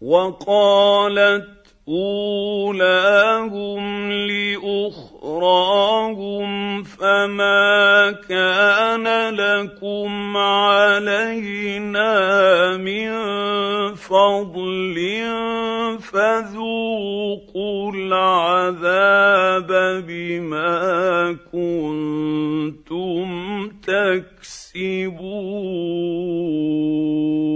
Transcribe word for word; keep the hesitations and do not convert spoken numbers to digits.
وقالت أولاهم لأخراهم فما كان لكم علينا من فضل فذوقوا العذاب بما كنتم تكسبون.